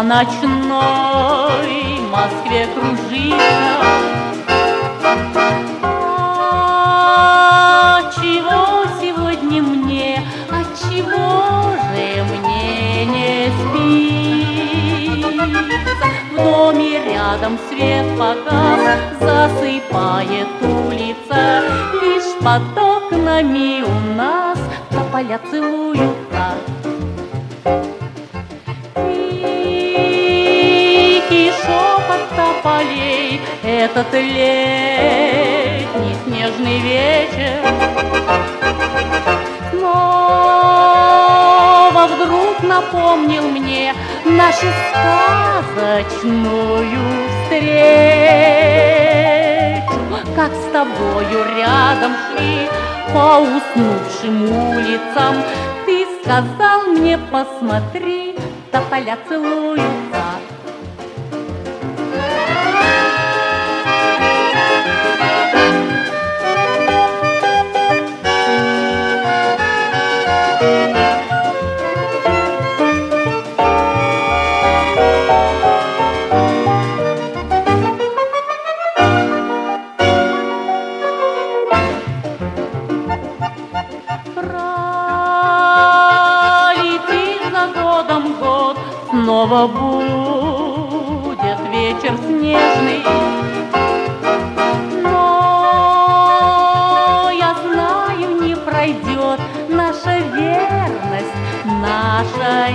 ночной Москве кружится. Чего сегодня мне, отчего же мне не спится? В доме рядом свет погас, засыпает улица, лишь под окнами у нас тополя целуются. Тихий шепот тополей, этот летний снежный вечер снова вдруг напомнил мне нашу сказочную встречу. Как с тобою рядом шли по уснувшим улицам, ты сказал мне: посмотри, тополя целуются. Снова будет вечер снежный, но я знаю, не пройдет наша верность, наша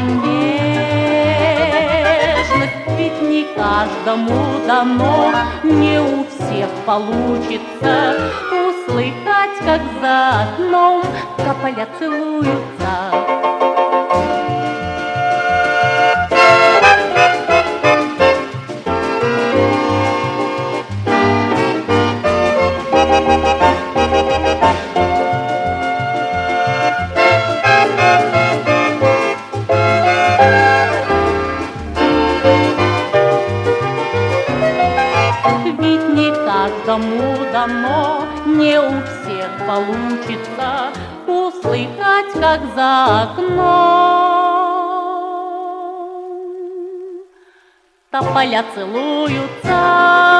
нежность. Ведь не каждому дано, не у всех получится услыхать, как за окном тополя целуются. Ведь не каждому дано, не у всех получится услыхать, как за окном тополя целуются.